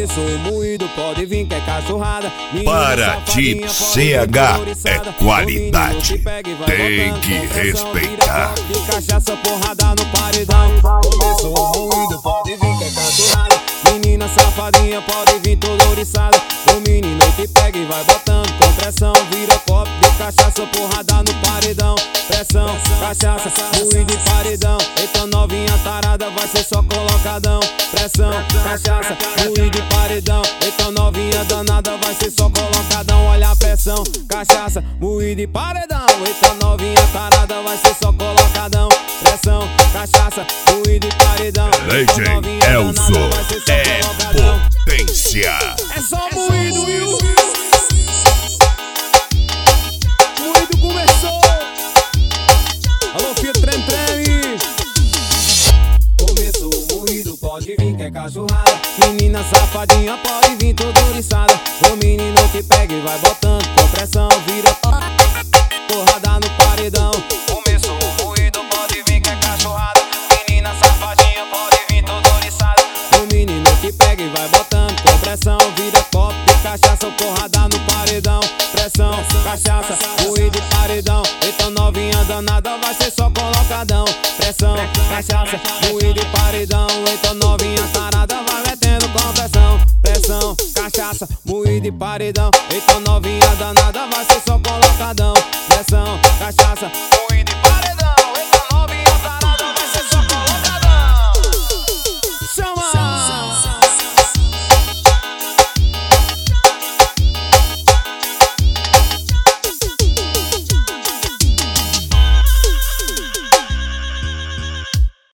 Começou moído, pode vir que é cachorrada. Paraty CH é qualidade, tem que respeitar. De cachaça, porrada no paredão. Começou moído, pode vir que é cachorrada. Menina safadinha, pode vir toda ouriçada. O menino te pega e vai botando com pressão. Vira copo de cachaça, porrada no paredão. Pressão, cachaça, moído e paredão. Então novinha tarada vai ser só colocadão. Pressão, cachaça, moído e paredão. Então novinha danada vai ser só colocadão. Olha a pressão, cachaça, moído e paredão. Então novinha tarada vai ser só colocadão. Pressão, cachaça, moído e paredão. Legend Elzo é potência. É só moído, viu? Moído começou. Alô, filho, trem. Começou moído, pode vir que é cachorrada. Menina safadinha, pode vir toda ouriçada. O menino te pega e vai botando com pressão. Vira porrada no paredão. Começou moído, pode vir que é cachorrada. Menina safadinha, pode vir toda ouriçada. O menino te pega e vai botando com pressão. Vira copo de cachaça, porrada no paredão. Pressão, cachaça, moído e paredão. Então novinha danada vai ser só colocadão. Pressão, cachaça, moído e paredão. Então novinha tarada vai metendo com pressão. Pressão, cachaça, moído e paredão. Então novinha danada vai ser